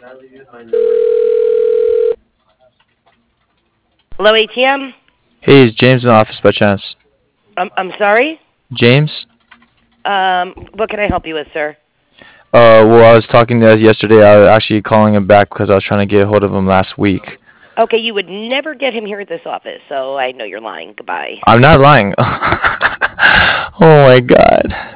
Hello, ATM. Hey, is James in the office by chance? I'm sorry. James? What can I help you with, sir? Well, I was talking to yesterday. I was actually calling him back because I was trying to get a hold of him last week. Okay, you would never get him here at this office, so I know you're lying. Goodbye. I'm not lying. Oh my god.